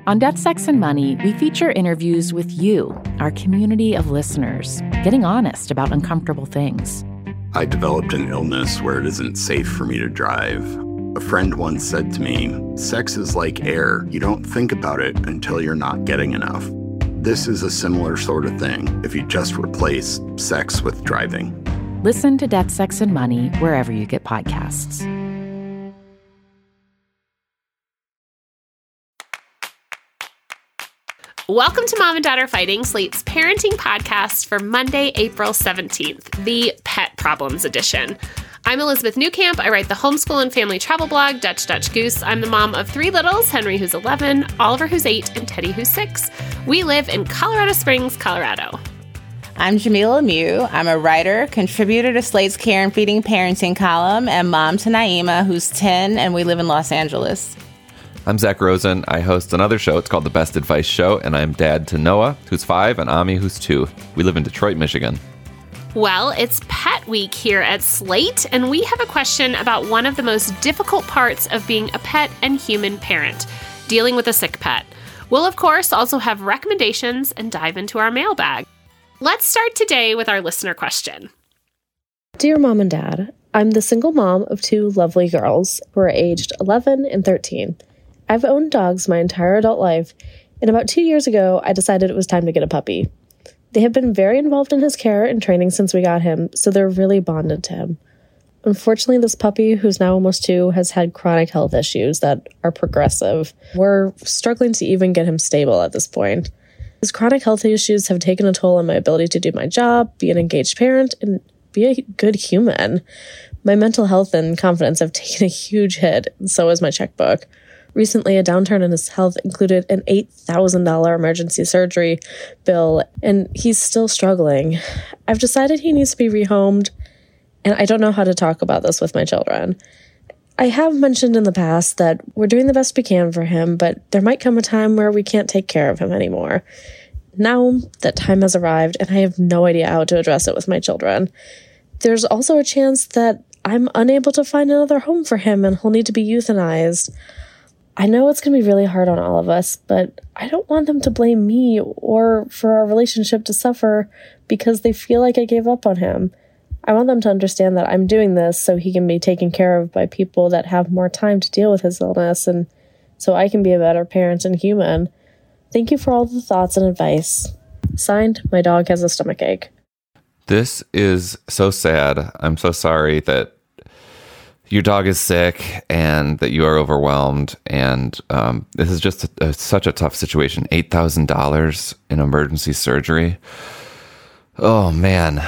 On Death, Sex, and Money, we feature interviews with you, our community of listeners, getting honest about uncomfortable things. I developed an illness where it isn't safe for me to drive. A friend once said to me, "Sex is like air. You don't think about it until you're not getting enough." This is a similar sort of thing if you just replace sex with driving. Listen to Death, Sex, and Money wherever you get podcasts. Welcome to Mom and Dad Are Fighting, Slate's parenting podcast for Monday, April 17th, the Pet Problems Edition. I'm Elizabeth Newcamp. I write the homeschool and family travel blog, Dutch Goose. I'm the mom of 3 littles, Henry, who's 11, Oliver, who's 8, and Teddy, who's 6. We live in Colorado Springs, Colorado. I'm Jamila Lemieux. I'm a writer, contributor to Slate's Care and Feeding Parenting column, and mom to Naima, who's 10, and we live in Los Angeles. I'm Zach Rosen. I host another show. It's called The Best Advice Show, and I'm dad to Noah, who's 5, and Ami, who's 2. We live in Detroit, Michigan. Well, it's Pet Week here at Slate, and we have a question about one of the most difficult parts of being a pet and human parent, dealing with a sick pet. We'll, of course, also have recommendations and dive into our mailbag. Let's start today with our listener question. Dear Mom and Dad, I'm the single mom of 2 lovely girls who are aged 11 and 13. I've owned dogs my entire adult life, and about 2 years ago, I decided it was time to get a puppy. They have been very involved in his care and training since we got him, so they're really bonded to him. Unfortunately, this puppy, who's now almost 2, has had chronic health issues that are progressive. We're struggling to even get him stable at this point. His chronic health issues have taken a toll on my ability to do my job, be an engaged parent, and be a good human. My mental health and confidence have taken a huge hit, and so has my checkbook. Recently, a downturn in his health included an $8,000 emergency surgery bill, and he's still struggling. I've decided he needs to be rehomed, and I don't know how to talk about this with my children. I have mentioned in the past that we're doing the best we can for him, but there might come a time where we can't take care of him anymore. Now that time has arrived, and I have no idea how to address it with my children. There's also a chance that I'm unable to find another home for him, and he'll need to be euthanized. I know it's going to be really hard on all of us, but I don't want them to blame me or for our relationship to suffer because they feel like I gave up on him. I want them to understand that I'm doing this so he can be taken care of by people that have more time to deal with his illness and so I can be a better parent and human. Thank you for all the thoughts and advice. Signed, my dog has a stomachache. This is so sad. I'm so sorry that your dog is sick and that you are overwhelmed. And this is just such a tough situation. $8,000 in emergency surgery. Oh, man.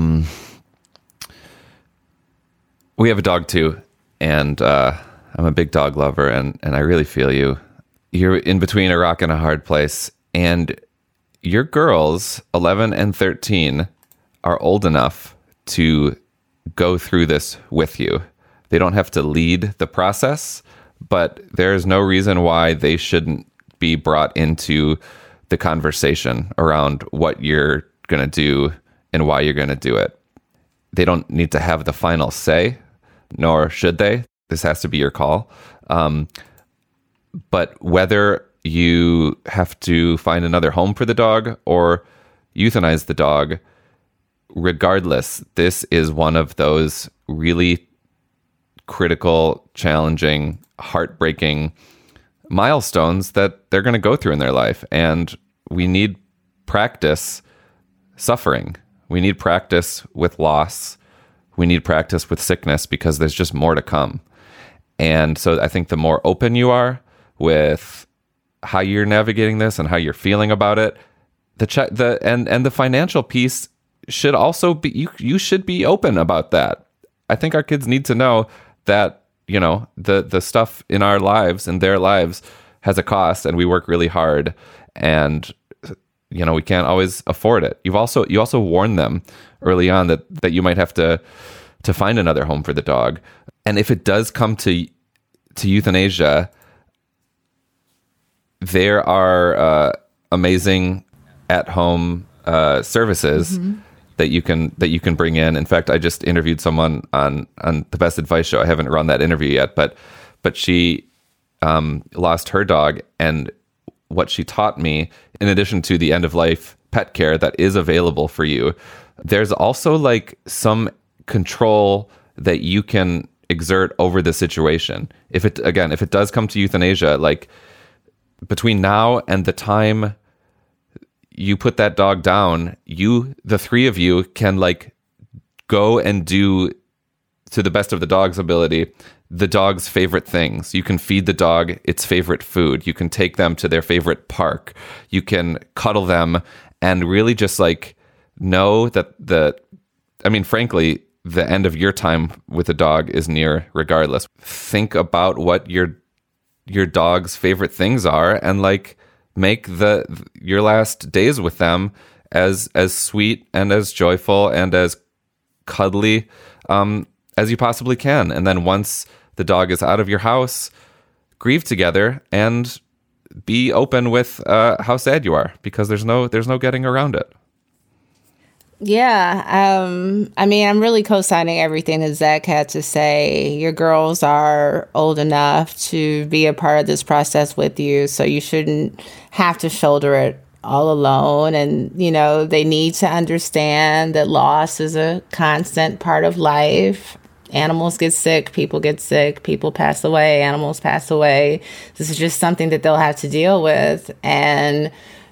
We have a dog, too. And I'm a big dog lover. And I really feel you. You're in between a rock and a hard place. And your girls, 11 and 13, are old enough to go through this with you. They don't have to lead the process, but there is no reason why they shouldn't be brought into the conversation around what you're going to do and why you're going to do it. They don't need to have the final say, nor should they. This has to be your call. But whether you have to find another home for the dog or euthanize the dog, regardless, this is one of those really critical, challenging, heartbreaking milestones that they're going to go through in their life. And we need practice suffering. We need practice with loss. We need practice with sickness because there's just more to come. And so I think the more open you are with how you're navigating this and how you're feeling about it, the financial piece should also be, you should be open about that. I think our kids need to know that, you know, the stuff in our lives and their lives has a cost, and we work really hard, and, you know, we can't always afford it. You also warn them early on that you might have to find another home for the dog. And if it does come to euthanasia, there are amazing at-home services that you can bring in. In fact, I just interviewed someone on the Best Advice Show. I haven't run that interview yet, but she lost her dog, and what she taught me, in addition to the end of life pet care that is available for you, there's also like some control that you can exert over the situation. If it does come to euthanasia, like between now and the time you put that dog down, the three of you can like go and do, to the best of the dog's ability, the dog's favorite things. You can feed the dog its favorite food. You can take them to their favorite park. You can cuddle them and really just like know that frankly, the end of your time with a dog is near regardless. Think about what your dog's favorite things are and like make your last days with them as sweet and as joyful and as cuddly as you possibly can. And then once the dog is out of your house, grieve together and be open with how sad you are, because there's no getting around it. Yeah. I'm really co-signing everything that Zach had to say. Your girls are old enough to be a part of this process with you, so you shouldn't have to shoulder it all alone. And, they need to understand that loss is a constant part of life. Animals get sick, people pass away, animals pass away. This is just something that they'll have to deal with. And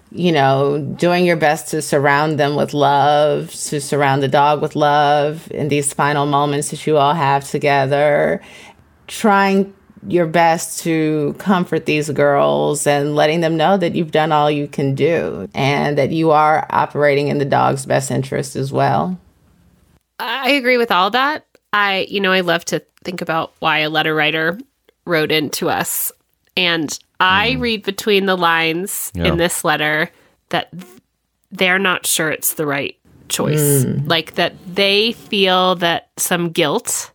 doing your best to surround them with love, to surround the dog with love in these final moments that you all have together, trying your best to comfort these girls and letting them know that you've done all you can do and that you are operating in the dog's best interest as well. I agree with all that. I love to think about why a letter writer wrote into us. And I read between the lines in this letter that they're not sure it's the right choice. Like that they feel that some guilt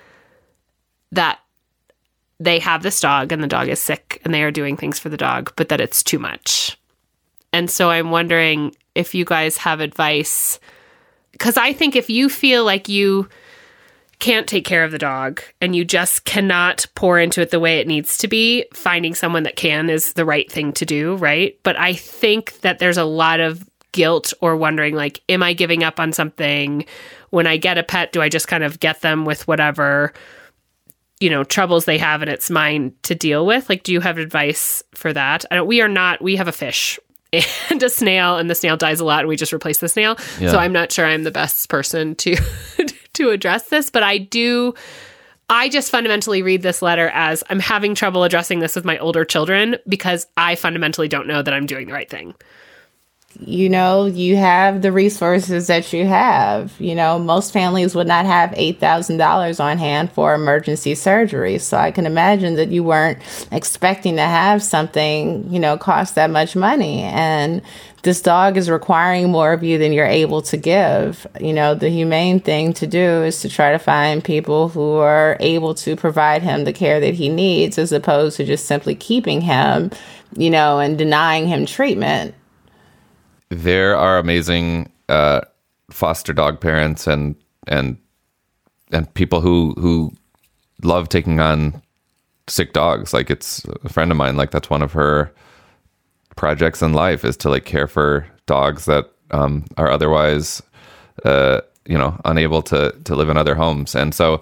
that they have this dog and the dog is sick and they are doing things for the dog, but that it's too much. And so I'm wondering if you guys have advice, because I think if you feel like you can't take care of the dog and you just cannot pour into it the way it needs to be, finding someone that can is the right thing to do, right? But I think that there's a lot of guilt or wondering, like, am I giving up on something? When I get a pet, do I just kind of get them with whatever, troubles they have and it's mine to deal with? Like, do you have advice for that? We have a fish and a snail, and the snail dies a lot and we just replace the snail. Yeah. So I'm not sure I'm the best person to address this, but I just fundamentally read this letter as I'm having trouble addressing this with my older children because I fundamentally don't know that I'm doing the right thing. You have the resources that you have. Most families would not have $8,000 on hand for emergency surgery. So I can imagine that you weren't expecting to have something, cost that much money. And this dog is requiring more of you than you're able to give. The humane thing to do is to try to find people who are able to provide him the care that he needs, as opposed to just simply keeping him, and denying him treatment. There are amazing foster dog parents and people who love taking on sick dogs. Like, it's a friend of mine, like that's one of her projects in life, is to like care for dogs that are otherwise unable to live in other homes. And so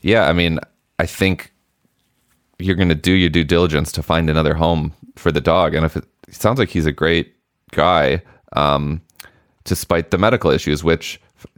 I think you're going to do your due diligence to find another home for the dog. And if it sounds like he's a great guy, despite the medical issues, which,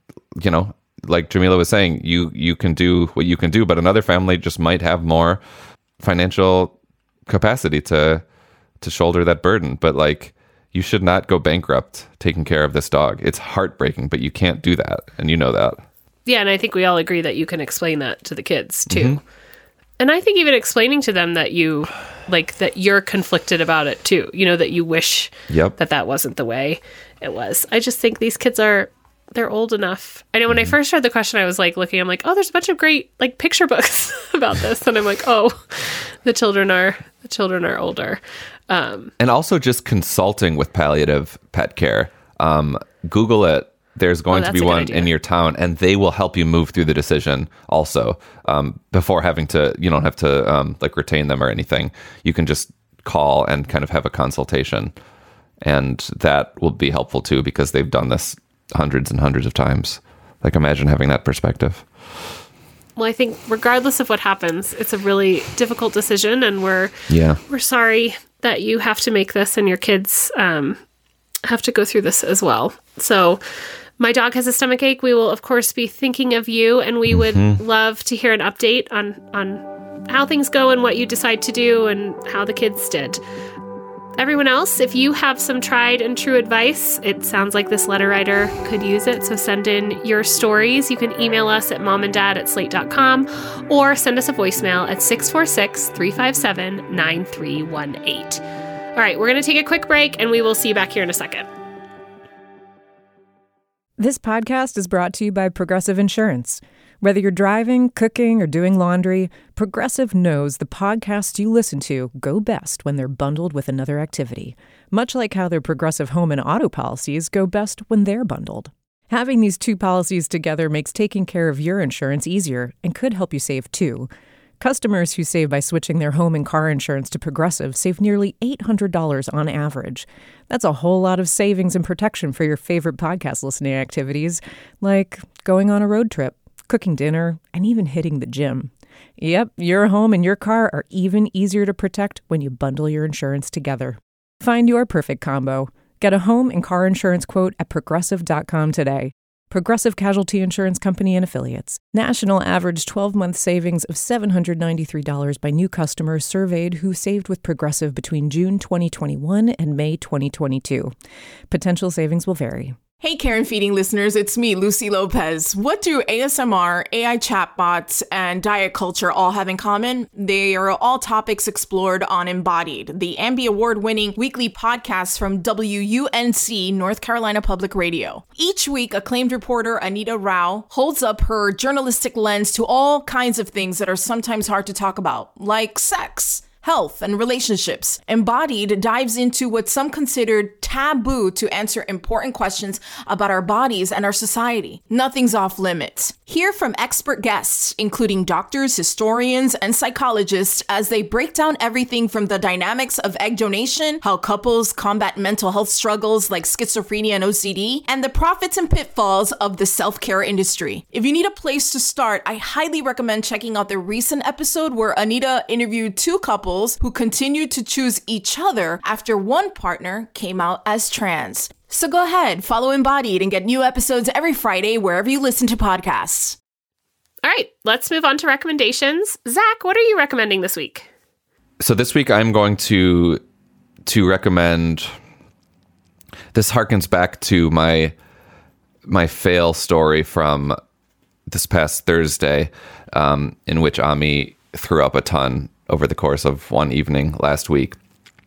like Jamila was saying, you can do what you can do, but another family just might have more financial capacity to shoulder that burden. But like, you should not go bankrupt taking care of this dog. It's heartbreaking, but you can't do that. And you know that. Yeah. And I think we all agree that you can explain that to the kids too. Mm-hmm. And I think even explaining to them that that you're conflicted about it too, that you wish that wasn't the way it was. I just think these kids they're old enough. I know when I first read the question, I was like looking, I'm like, oh, there's a bunch of great like picture books about this. And I'm like, oh, the children are older. And also just consulting with palliative pet care. Google it. There's going to be one in your town, and they will help you move through the decision also, before having to, you don't have to like retain them or anything. You can just call and kind of have a consultation. And that will be helpful too, because they've done this hundreds and hundreds of times. Like, imagine having that perspective. Well, I think regardless of what happens, it's a really difficult decision, and we're sorry that you have to make this and your kids have to go through this as well. So my dog has a stomach ache. We will, of course, be thinking of you, and we would love to hear an update on how things go and what you decide to do and how the kids did. Everyone else, if you have some tried and true advice, it sounds like this letter writer could use it. So send in your stories. You can email us at momanddad@slate.com or send us a voicemail at 646-357-9318. All right, we're going to take a quick break, and we will see you back here in a second. This podcast is brought to you by Progressive Insurance. Whether you're driving, cooking, or doing laundry, Progressive knows the podcasts you listen to go best when they're bundled with another activity, much like how their Progressive home and auto policies go best when they're bundled. Having these two policies together makes taking care of your insurance easier and could help you save too. Customers who save by switching their home and car insurance to Progressive save nearly $800 on average. That's a whole lot of savings and protection for your favorite podcast listening activities, like going on a road trip, cooking dinner, and even hitting the gym. Yep, your home and your car are even easier to protect when you bundle your insurance together. Find your perfect combo. Get a home and car insurance quote at Progressive.com today. Progressive Casualty Insurance Company and Affiliates. National average 12-month savings of $793 by new customers surveyed who saved with Progressive between June 2021 and May 2022. Potential savings will vary. Hey, Karen Feeding listeners, it's me, Lucy Lopez. What do ASMR, AI chatbots, and diet culture all have in common? They are all topics explored on Embodied, the Ambie Award-winning weekly podcast from WUNC, North Carolina Public Radio. Each week, acclaimed reporter Anita Rao holds up her journalistic lens to all kinds of things that are sometimes hard to talk about, like sex, health, and relationships. Embodied dives into what some considered taboo to answer important questions about our bodies and our society. Nothing's off limits. Hear from expert guests, including doctors, historians, and psychologists, as they break down everything from the dynamics of egg donation, how couples combat mental health struggles like schizophrenia and OCD, and the profits and pitfalls of the self-care industry. If you need a place to start, I highly recommend checking out the recent episode where Anita interviewed two couples who continued to choose each other after one partner came out as trans. So go ahead, follow Embodied and get new episodes every Friday wherever you listen to podcasts. All right, let's move on to recommendations. Zach, what are you recommending this week? So this week I'm going to recommend, this harkens back to my fail story from this past Thursday, in which Ami threw up a ton over the course of one evening last week.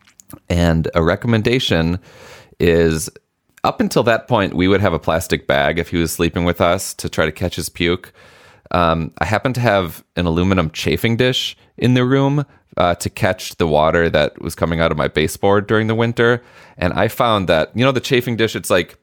And a recommendation is, up until that point, we would have a plastic bag if he was sleeping with us to try to catch his puke. I happen to have an aluminum chafing dish in the room to catch the water that was coming out of my baseboard during the winter. And I found that, you know, the chafing dish, it's like,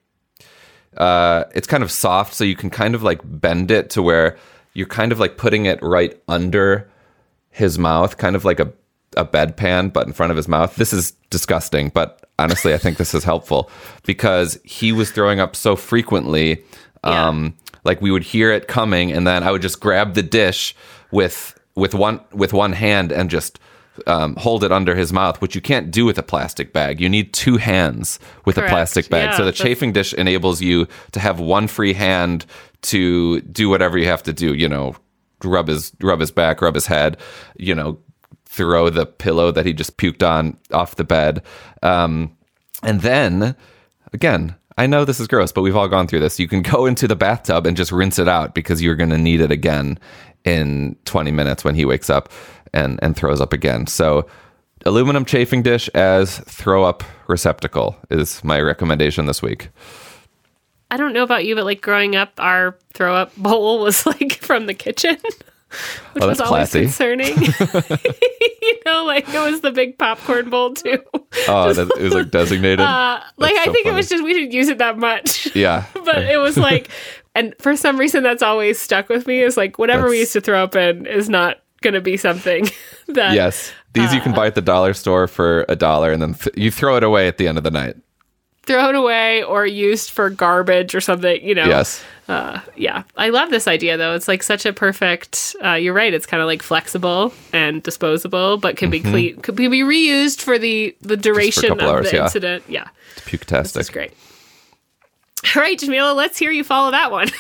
it's kind of soft, so you can kind of like bend it to where you're kind of like putting it right under his mouth, kind of like a bedpan, but in front of his mouth. This is disgusting, but honestly, I think this is helpful because he was throwing up so frequently. Like we would hear it coming, and then I would just grab the dish with one hand and just hold it under his mouth, which you can't do with a plastic bag. You need two hands with a plastic bag. Yeah, so the chafing dish enables you to have one free hand to do whatever you have to do, you know, rub his back, rub his head, you know, throw the pillow that he just puked on off the bed. And then, again, I know this is gross, but we've all gone through this. You can go into the bathtub and just rinse it out because you're going to need it again in 20 minutes when he wakes up and throws up again. So aluminum chafing dish as throw up receptacle is my recommendation this week. I don't know about you, but like growing up, our throw up bowl was like from the kitchen, which was always classy. concerning. You know, like it was the big popcorn bowl too. Oh, it was like designated. I think it was just, we didn't use it that much. Yeah. But it was like, and for some reason that's always stuck with me is like whatever we used to throw up in is not going to be something that... Yes. These you can buy at the dollar store for $1, and then you throw it away at the end of the night. Thrown away or used for garbage or something, Yes. Yeah. I love this idea, though. It's like such a perfect... you're right. It's kind of like flexible and disposable, but can be clean, could be reused for the duration of hours, the incident. Yeah. It's puke-tastic. This is great. All right, Jamila, let's hear you follow that one.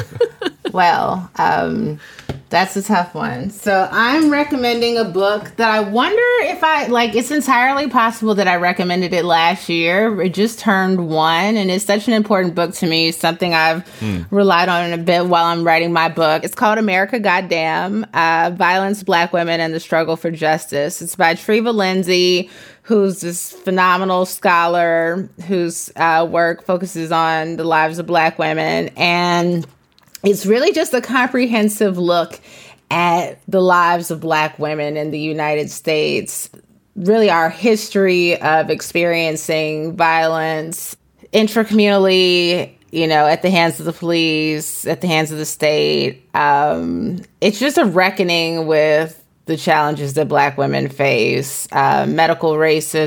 Well, that's a tough one. So I'm recommending a book that I wonder if it's entirely possible that I recommended it last year. It just turned 1, and it's such an important book to me. Something I've relied on a bit while I'm writing my book. It's called America Goddamn, Violence, Black Women, and the Struggle for Justice. It's by Treva Lindsay, who's this phenomenal scholar whose work focuses on the lives of Black women. And it's really just a comprehensive look at the lives of Black women in the United States, really our history of experiencing violence intracommunally, at the hands of the police, at the hands of the state. It's just a reckoning with the challenges that Black women face, medical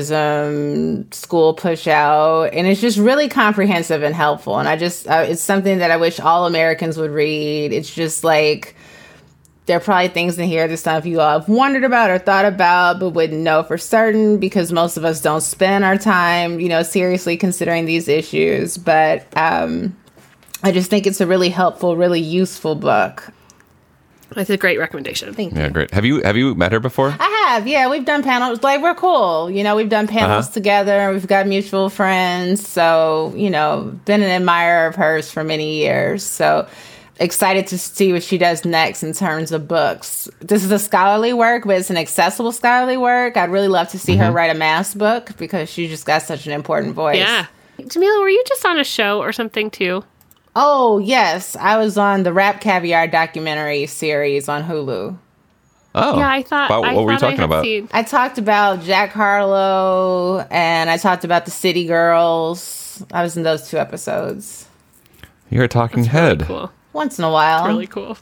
racism, school push out, and it's just really comprehensive and helpful. And it's something that I wish all Americans would read. It's just like, there are probably things in here that some of you all have wondered about or thought about, but wouldn't know for certain because most of us don't spend our time, seriously considering these issues. But I just think it's a really helpful, really useful book. That's a great recommendation. Thank you. Yeah, great. Have you met her before? I have. Yeah, we've done panels. We're cool. We've done panels together. We've got mutual friends. So, been an admirer of hers for many years. So excited to see what she does next in terms of books. This is a scholarly work, but it's an accessible scholarly work. I'd really love to see her write a mass book because she just got such an important voice. Yeah. Jamila, were you just on a show or something too? Oh, yes. I was on the Rap Caviar documentary series on Hulu. Oh. Yeah, I thought... What were you talking about? I talked about Jack Harlow, and I talked about the City Girls. I was in those 2 episodes. You're a talking head. Really cool. Once in a while. It's really cool.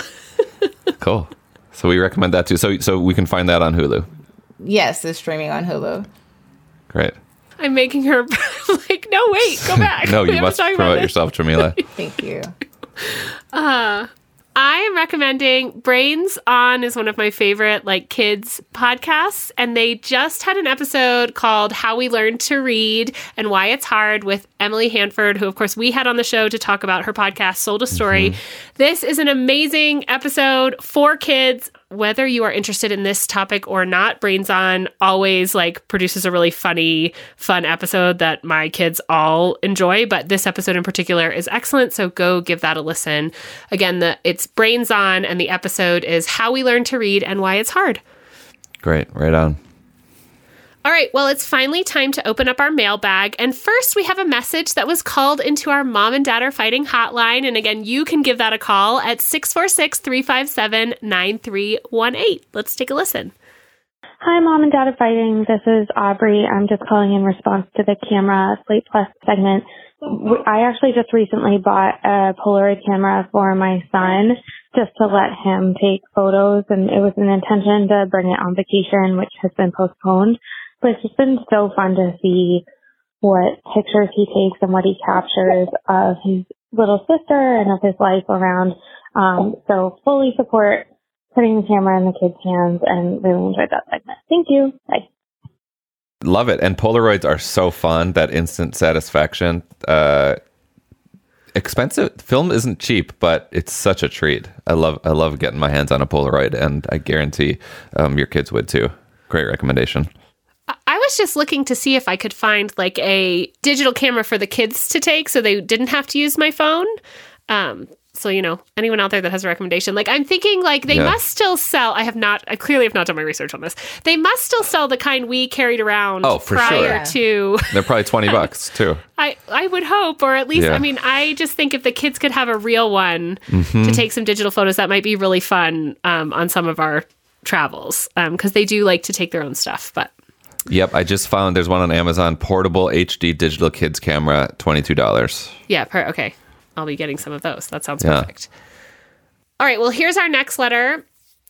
Cool. So we recommend that too. So we can find that on Hulu. Yes, it's streaming on Hulu. Great. I'm making her like, no, wait, go back. No, you must promote yourself, Jamila. Thank you. I am recommending Brains On is one of my favorite kids podcasts, and they just had an episode called How We Learn to Read and Why It's Hard with Emily Hanford, who of course we had on the show to talk about her podcast Sold a Story. This is an amazing episode for kids. Whether you are interested in this topic or not, Brains On always produces a really fun episode that my kids all enjoy. But this episode in particular is excellent. So go give that a listen. Again, it's Brains On, and the episode is How We Learn to Read and Why It's Hard. Great. Right on. All right, well, it's finally time to open up our mailbag. And first, we have a message that was called into our Mom and Dad Are Fighting hotline. And again, you can give that a call at 646-357-9318. Let's take a listen. Hi, Mom and Dad Are Fighting. This is Aubrey. I'm just calling in response to the camera Slate Plus segment. I actually just recently bought a Polaroid camera for my son just to let him take photos. And it was an intention to bring it on vacation, which has been postponed. But it's just been so fun to see what pictures he takes and what he captures of his little sister and of his life around. So fully support putting the camera in the kids' hands and really enjoyed that segment. Thank you. Bye. Love it. And Polaroids are so fun, that instant satisfaction. Expensive. Film isn't cheap, but it's such a treat. I love getting my hands on a Polaroid, and I guarantee your kids would too. Great recommendation. I was just looking to see if I could find a digital camera for the kids to take so they didn't have to use my phone. So, anyone out there that has a recommendation, I'm thinking they must still sell. I clearly have not done my research on this. They must still sell the kind we carried around prior to. They're probably $20 too. I would hope, or at least, I just think if the kids could have a real one to take some digital photos, that might be really fun on some of our travels because they do like to take their own stuff, but. Yep, I just found there's one on Amazon, portable HD digital kids camera, $22. Yeah, okay. I'll be getting some of those. That sounds perfect. All right, well, here's our next letter.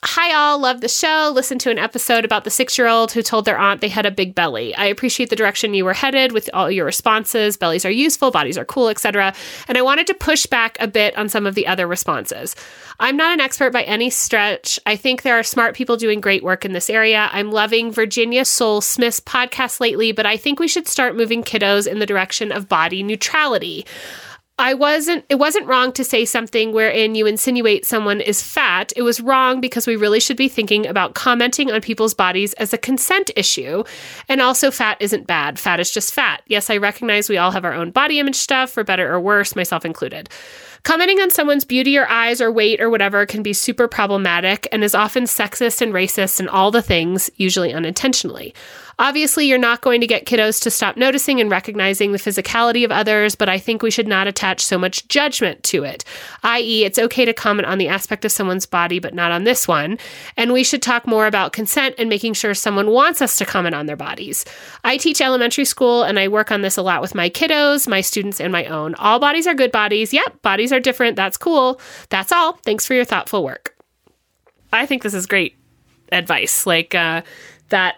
Hi all, love the show. Listened to an episode about the 6-year-old who told their aunt they had a big belly. I appreciate the direction you were headed with all your responses. Bellies are useful, bodies are cool, etc. And I wanted to push back a bit on some of the other responses. I'm not an expert by any stretch. I think there are smart people doing great work in this area. I'm loving Virginia Soul Smith's podcast lately, but I think we should start moving kiddos in the direction of body neutrality. It wasn't wrong to say something wherein you insinuate someone is fat. It was wrong because we really should be thinking about commenting on people's bodies as a consent issue. And also, fat isn't bad. Fat is just fat. Yes, I recognize we all have our own body image stuff, for better or worse, myself included. Commenting on someone's beauty or eyes or weight or whatever can be super problematic and is often sexist and racist and all the things, usually unintentionally. Obviously, you're not going to get kiddos to stop noticing and recognizing the physicality of others, but I think we should not attach so much judgment to it, i.e., it's okay to comment on the aspect of someone's body, but not on this one. And we should talk more about consent and making sure someone wants us to comment on their bodies. I teach elementary school, and I work on this a lot with my kiddos, my students, and my own. All bodies are good bodies. Yep, bodies are different. That's cool. That's all. Thanks for your thoughtful work. I think this is great advice. That.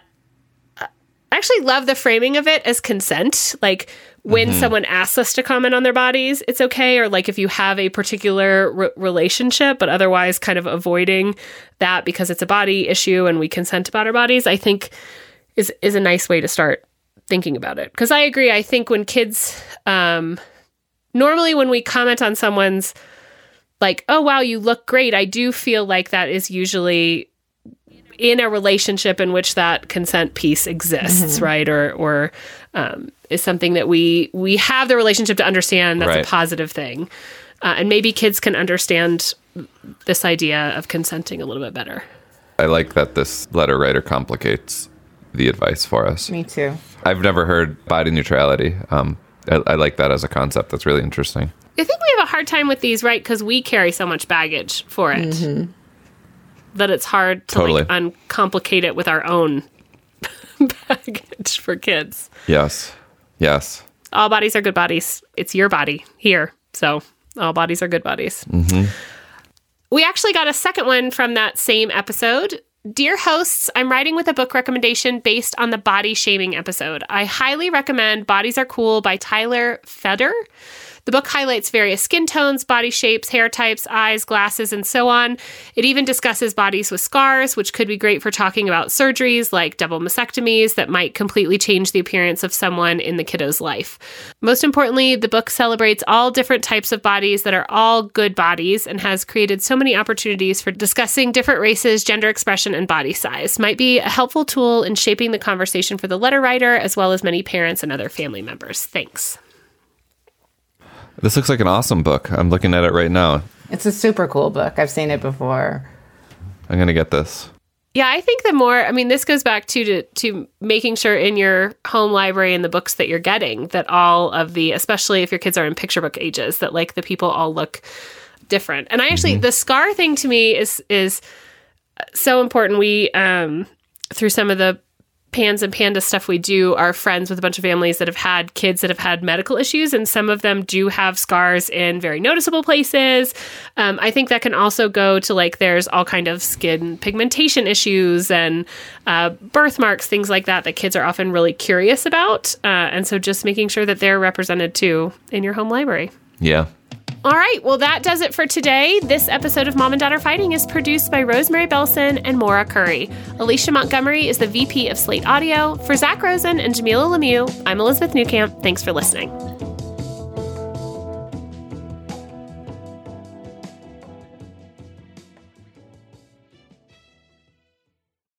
I actually love the framing of it as consent. Like when someone asks us to comment on their bodies, it's okay. Or like if you have a particular relationship, but otherwise kind of avoiding that because it's a body issue and we consent about our bodies, I think is a nice way to start thinking about it. Because I agree. I think when kids, normally when we comment on someone's like, oh, wow, you look great, I do feel like that is usually in a relationship in which that consent piece exists, right? Or is something that we have the relationship to understand that's a positive thing. And maybe kids can understand this idea of consenting a little bit better. I like that this letter writer complicates the advice for us. Me too. I've never heard body neutrality. I like that as a concept. That's really interesting. I think we have a hard time with these, right? Because we carry so much baggage for it. That it's hard to uncomplicate it with our own baggage for kids. Yes. All bodies are good bodies. It's your body here. So all bodies are good bodies. We actually got a second one from that same episode. Dear hosts, I'm writing with a book recommendation based on the body shaming episode. I highly recommend Bodies Are Cool by Tyler Feder. The book highlights various skin tones, body shapes, hair types, eyes, glasses, and so on. It even discusses bodies with scars, which could be great for talking about surgeries like double mastectomies that might completely change the appearance of someone in the kiddo's life. Most importantly, the book celebrates all different types of bodies that are all good bodies and has created so many opportunities for discussing different races, gender expression, and body size. Might be a helpful tool in shaping the conversation for the letter writer, as well as many parents and other family members. Thanks. This looks like an awesome book. I'm looking at it right now. It's a super cool book. I've seen it before. I'm going to get this. Yeah, I think this goes back to making sure in your home library and the books that you're getting that all of the, especially if your kids are in picture book ages, that like the people all look different. And I actually, the scar thing to me is so important. We, through some of the Pans and Panda stuff we do, are friends with a bunch of families that have had kids that have had medical issues, and some of them do have scars in very noticeable places. I think that can also go to like there's all kind of skin pigmentation issues and birthmarks, things like that kids are often really curious about. And so just making sure that they're represented too in your home library. Yeah. All right, well, that does it for today. This episode of Mom and Dad Are Fighting is produced by Rosemary Belson and Maura Curry. Alicia Montgomery is the VP of Slate Audio. For Zach Rosen and Jamila Lemieux, I'm Elizabeth Newcamp. Thanks for listening.